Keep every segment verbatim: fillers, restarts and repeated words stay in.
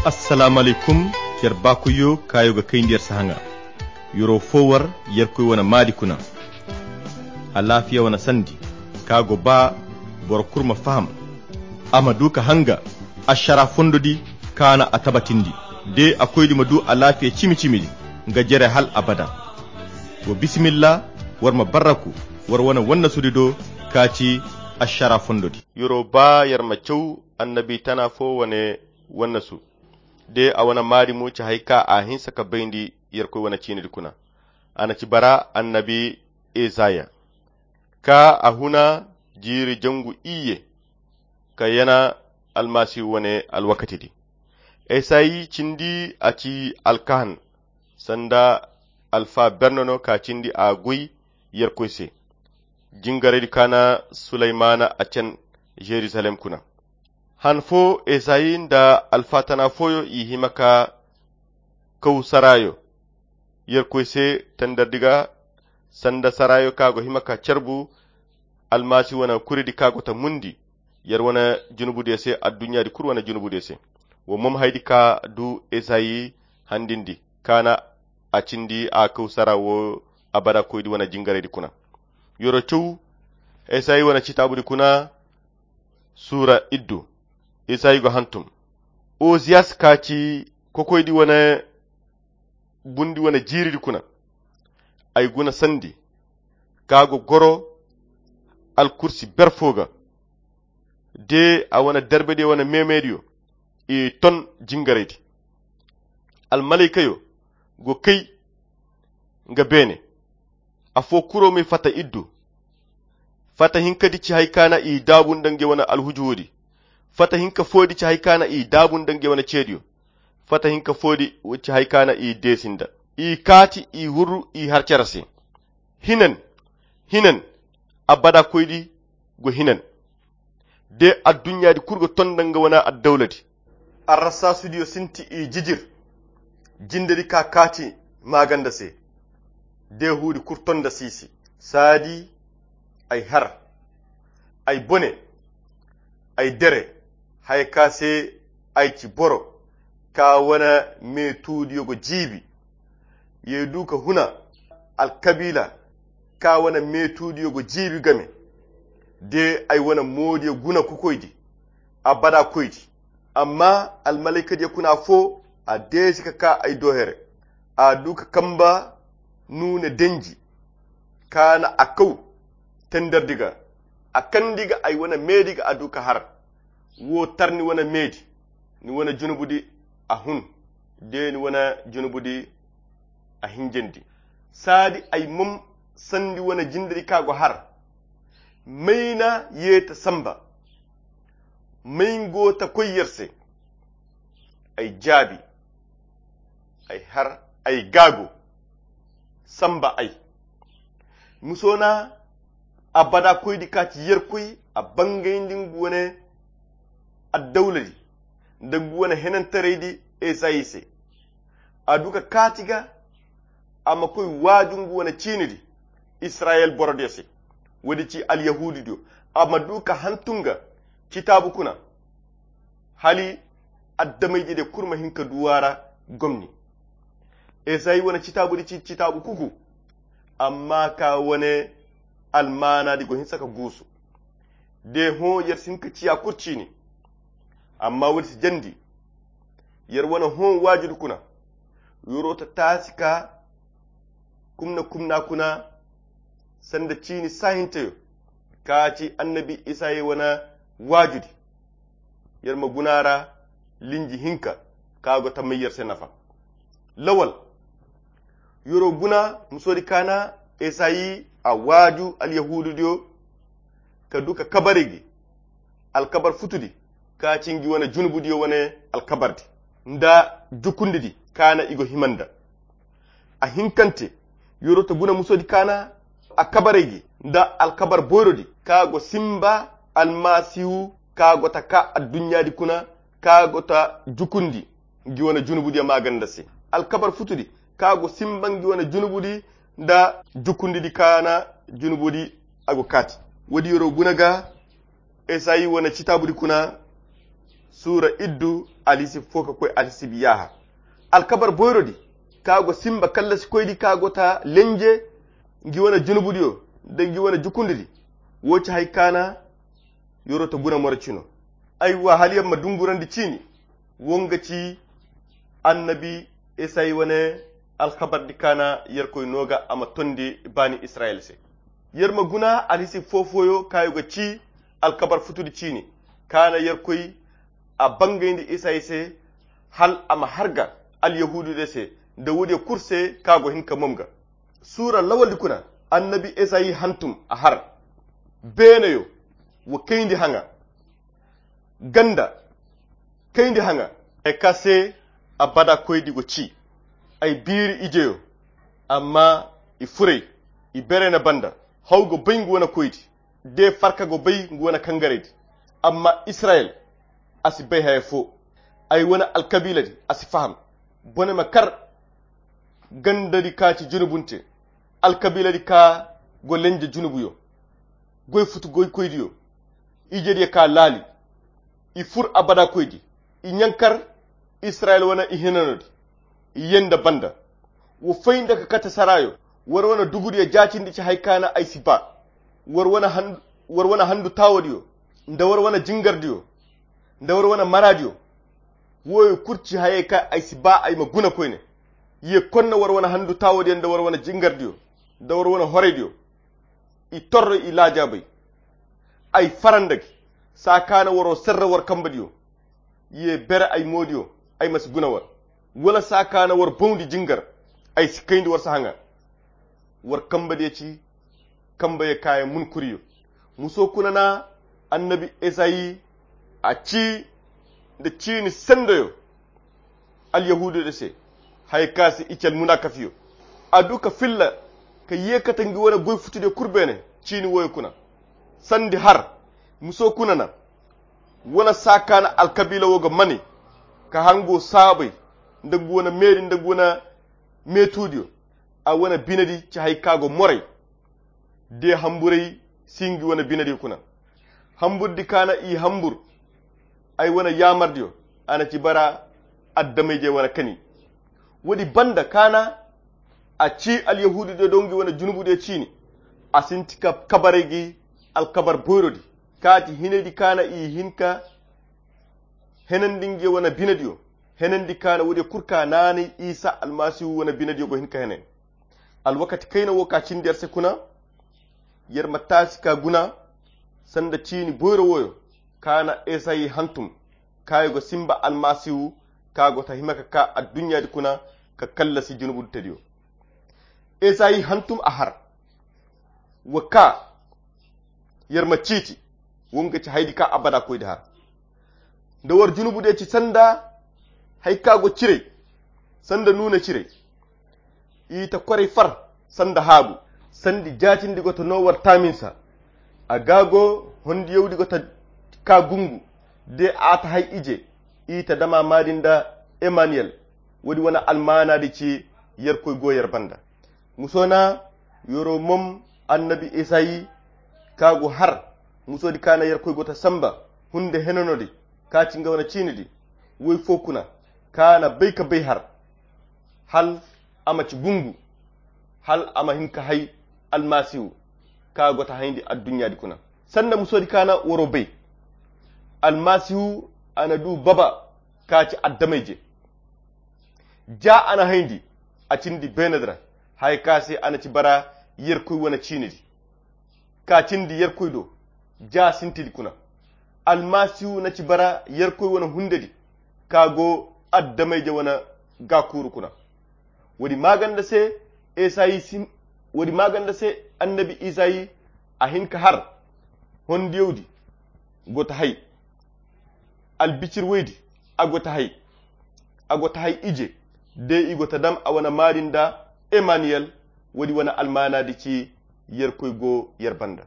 assalamu alaikum yar bakuyo kayo ga kai ndiyar sahanga yoro fowar yar koy wana madi kuna a lafiya wana sandi kago ba bor kurma faham amadu ka hanga ashara fondodi kana atabatindi de akoydi madu a lafiya cimi cimi ga jere hal abada wa bismillah warma baraku war wana wanna sudido kaci ashara fondodi yoro ba yar macew annabi tana fo wane wannan su de a wana mari mu ci haika a hinsa ka bayndi yar koy wana cini kuna ana ci bara annabi Isaya ka a huna jiri jangu iye ka yana almasi wane alwakati di Isayi cindi a ci alkahan sanda alfa bernono ka cindi a gui yar koy se jingare di kana Sulaimana a can Jerusalem kuna hanfo Esayin da alfatana foyo i himaka kau sarayo yerkoy se tandardiga sanda sarayo kago himaka cerbu almasi wana kuridi kago ta mundi yar wana junubu dese a duniya di kur wana junubu dese wo mom haydi ka du Esayi handindi kana a cindi a kau sarawo abada koydi wana jingare di kuna yoro cew Esayi wana citabu di kuna sura iddu Isayi go hantum Ozias kaci kokoydi wana bundi wana jiridi kuna ay guna sandi kago goro al kursi berfoga de a wana derbede wana memediyo e ton jingaredi al malaikayo go kay nga bene afo kuro mi fata iddu fata hinkadi ci haykana i dabun dange wana alhujudi fata hinka fodi ci haykana i dabun dange wana cediyo fata hinka fodi ci haykana i desinda i kati i hurru i harcarase hinan hinan abada koydi go hinan de addunya di kurgo ton danga wana ad-dawlati arrasa studio sinti i jijir jindari ka kati maganda se de hudi kurton da sisi sadi ay har ay bone ay dere hay kase ay ci boro ka wana me tudiyo go jibi ye duka huna alkabila ka wana me tudiyo go jibi game de ay wana modiyo guna kukoydi abada koydi amma almalaika de kuna fo a desika ka ay dohere a duka kamba nuna denji kana akau tendardiga akandiga ay wana mediga aduka har wo tarni wana medi ni wana junubudi a hun de ni wana junubudi a hinjendi sadi ay mum sandi wana jindiri kago har mayna yeta samba mayngo ta koyerse ay jabi ay har ay gago samba ay musona abada koydi kati yer koy a bangayndin wone ad-dawladi dangu wona henan tareydi Esayise aduka katiga amma koy wajungu wona cinidi Israel borodese wadi ci al-yahudi do amma duka hantunga kitabu kuna hali addamayje de kurma hinka duwara gomni Esayi wona kitabu di ci kitabu kuku amma ka wone almana digo hin saka gusu de ho yer sinka ciya kurcini amma wani jandi yer wana hon wajidu kuna yoro ta tasika kumna kumna kuna sanda cini sahintayo kaci annabi Isaye wana wajudi yer magunara linji hinka kago tamayyar senafa lawal yoro guna musori kana Isayi a waju al-yahudu dio ka duka kabarigi al-kabar futudi ka cingi wana junubu dio wane al-kabardi nda jukundidi kana igo himanda a hinkante yoroto guna musodi kana a kabarigi nda al-kabar boyrodi kago simba al-masihu kago ta ka ad-dunya di kuna kago ta jukundi ngi wana junubu dio maganda se al-kabar futudi kago simba ngi wana junubu di nda jukundi di kana junubudi ago kati wadi yoro gunaga Esayi wana citabu di kuna sura iddu alisi foka koy alisi biyaha alkabar boyrodi kago simba kallasi koydi kago ta lenje ngi wona junubudiyo de ngi wona jukundidi woci hay kana yoroto guna morcino aywa haliyam ma dungurandi cini wonga ci annabi isai wane alkhabar di kana yer koy noga ama tondi bani israel se yer ma guna alisi fofoyo kayuga ci alkabar futudi cini kana yer koy a bangayndi isai se hal ama harga al yahudu de se da wode kurse kago hinka momga sura lawaldi kuna annabi isai hantum a har beneyo wo kayndi hanga ganda kayndi hanga e kase a bada koydi go ci ay biiri ijeyo amma i furey i berena banda hawgo bay ngu wona koydi de farka go bay ngu wona kangaredi amma israel asi bay hay fo ay wona alkabiladi asi faham bonema kar gandadi ka ci junubunte alkabiladi ka go lenje junubuyo goy futu goy koydiyo ijedi ka laali i fur abada koydi i nyankar israel wana i hinanodi i yenda banda wo faynda ka kata sarayo war wana dugudi ya jacindi ci haykana ay siba war wana handu war wana handu tawodiyo nda war wana jingardiyo nda war wana maradiyo woyo kurci haye ka ay siba ay maguna koyne ye konna war wana handu tawodiyo nda war wana jingardiyo nda war wana horediyo i torro i lajabay ay farandagi sakana waro serra war kambadiyo ye bere ay modiyo ay mas guna war wala sakana war bondi jingar ay sikayndi war sahanga war kambadiye ci kambaye kaye mun kuriyo muso kunana annabi esayi a ci da cini sendoyo al yahudu de se hay kasi ical munakafiyo aduka filla ka yekata ngi wona goy futude kurbene cini woy kuna sandi har muso kunana wona sakana alkabila woga mani ka hango sabai ndagu wona meri ndagu wona metudio a wona binadi ci hay kago moray de hamburey singi wona binadi kuna hamburdi kana i hambur ay wona yamardio ana ci bara addameje wona kani wodi banda kana a ci al yahudi de dongi wona junubu de cini asinti ka kabaregi al kabar boyrodi kati hinedi kana i hinka henandinge wona binadio henandi kana wodi kurka nani isa almasihu wona binadio go hinka henen al wakati kayna woka cinder se kuna yer matasi ka guna sanda cini boyro woyo kana esai hantum kayo simba almasihu kago ta himaka ka a dunya di kuna ka kallasi junubu tediyo esai hantum ahar waka yer maciti wonga ci haydi ka abada koyde har da war junubu de ci sanda hay kago cire sanda nuna cire ita kore far sanda habu sandi jatindi goto no war taminsa agago hondi yewdi goto ka gungu de ata hay ije ita dama madinda Emmanuel wodi wana almana di ci yer koy goyer banda musona yoro mom annabi isayi kago har musodi kana yer koy gota samba hunde henonodi kaci ngawna cinidi woy fokuna kana bayka bay har hal ama ci gungu hal ama hinka hay almasihu ka gota hayndi addunya di kuna sanda musodi kana woro bay almasihu ana du baba kaci addameje ja ana hayndi a cindi benadra hay kasi ana ci bara yer koy wona cinidi ka cindi yer koy do ja sintidi kuna almasihu na ci bara yer koy wona hundedi kago addameje wona gakuru kuna wadi maganda se esayi sin wadi maganda se annabi isayi a hinka har hondi yewdi gota hay albicir weydi a gota hay a gota hay ije de i gota dam a wona marinda Emmanuel wadi wona almanadi ci yer koy go yer banda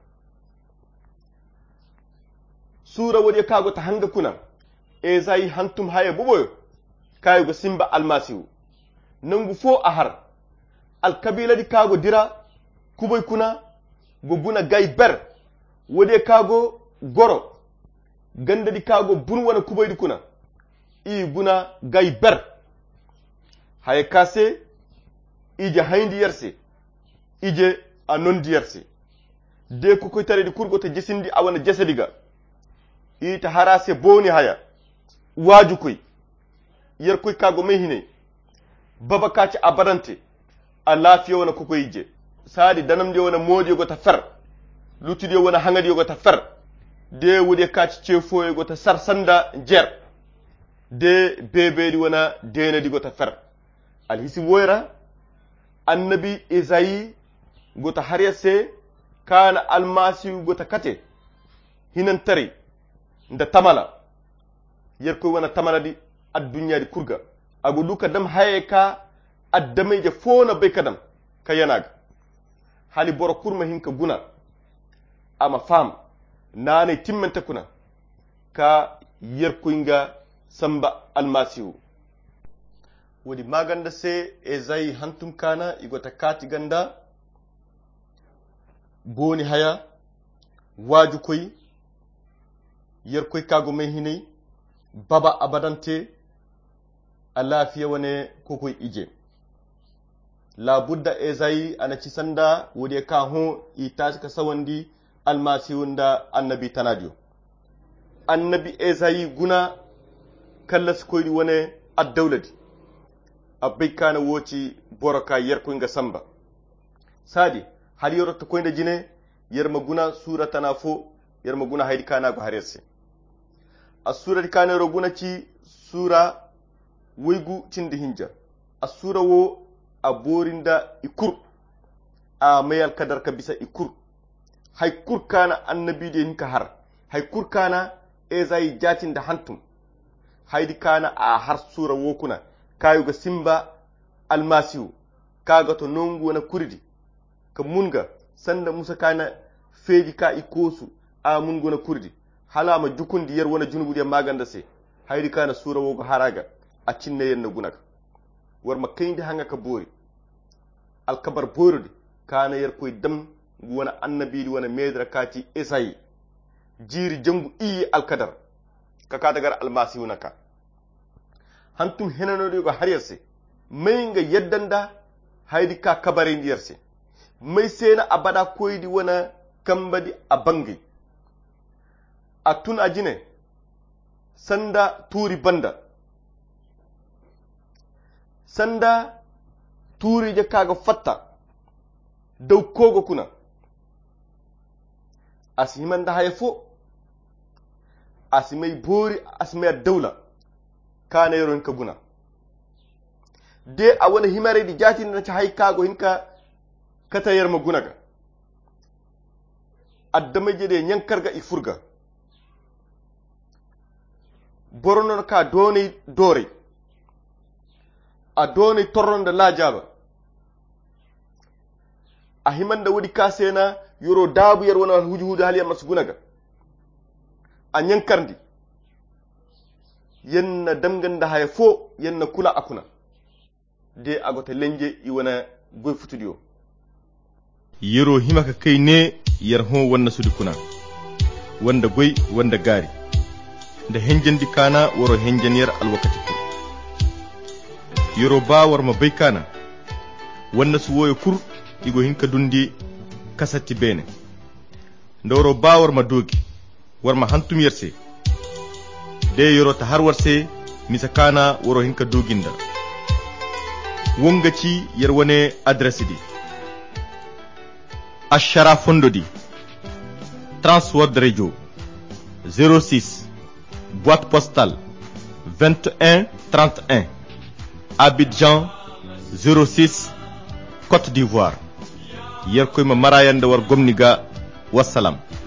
sura wadi kago ta hanga kuna esayi hantum haye boboyo kayo go simba almasihu nangu fo ahar alkabila di kago dira kuboy kuna go guna gay ber wode kago goro ganda di kago bun wana kubaydi kuna i guna gay ber hay kase ije hayndi yerse ije anondi yerse de ko koy tare di kurgo to jisindi awana jasadiga ita harase boni haya waju koy yer koy kago may hine baba kaci abadante a lafiya wana ko koy je sadi danam de wana modi go ta fer lutudi wana hangadi go ta fer de wude kaci cefo go ta sarsanda jer de bebe di wana dena di go ta fer al hisi woyra annabi Isayi go ta hariyase kana almasi go ta kate hinan tari nda tamala yer koy wana tamala di ad-dunya di kurga agu duka dam hayeka addamay je fona be kadam ka yanaga hali boro kurma hinka guna ama fam nane timmenta kuna ka yer koy nga samba almasihu wodi maganda se Isayi hantum kana igota kati ganda boni haya waju koy yer koy kago may hinay baba abadante alafiya wane kokoy ije la budda Isayi ana ci sanda wodi ka ho itaji ka sawandi almasi wanda annabi tanadio annabi Isayi guna kallas koydi wane ad-dawlati abay kana woti boroka yer ko nga samba sadi hali yorota koynde jine yer maguna suratana fo yer maguna haydi kana go harese as-surati kana ro guna ci sura waygu cindi hinja as-sura wo aborinda ikur a mayal kadar ka bisa ikur hay kur kana annabi de hinka har hay kur kana Isayi jatinda hantum haydi kana a har sura wo kuna kayuga simba almasihu kaga to nongu wana kuridi ka munga sanda musa kana feji ka ikosu a mungu wana kuridi halama jukundi yer wana junubu de maganda se haydi kana sura wo haraga a cinne yen na gunaka war ma kayndi hanga ka bori alkabar borodi kana yer koy dam wana annabi di wana medra kati Isayi jiri jangu iyi alkadar ka ka dagar almasihu naka hantum henanodi go hariyarse may nga yeddanda haydi ka kabare ndiyarse may sena abada koydi wana kambadi abangi atun ajine sanda turi banda sanda turi je kaga fatta daw kogo kuna asiman da hayfo asimay bori asimay dawla kana yoron ka guna de a wani himare di jati na ta haika go hinka kata yar maguna ga addama jede nyankar ga ifurga borono ka doni dore a doni torron da lajaba a himan da wudi kasena yoro dabu yar wana hujuhudu haliya masu guna ga a nyankarndi yenna damganda hay fo yenna kula akuna de agota lenje iwana goy futudio yero himaka kai ne yar ho wanda sudi kuna wanda goy wanda gari da henjandi kana woro henjaniyar alwakati kur yero ba war ma bai kana wanda su woyo kur igo hinka dundi kasatti bene ndoro ba war ma dogi war ma hantum yerse de yoro ta har warse misakana woro hinka doginda wongaci yer wone adresse di ashara fondodi Transworld Radio zéro six boîte postale vingt et un trente et un Abidjan zéro six Côte d'Ivoire yer koy ma marayande war gomniga wassalam.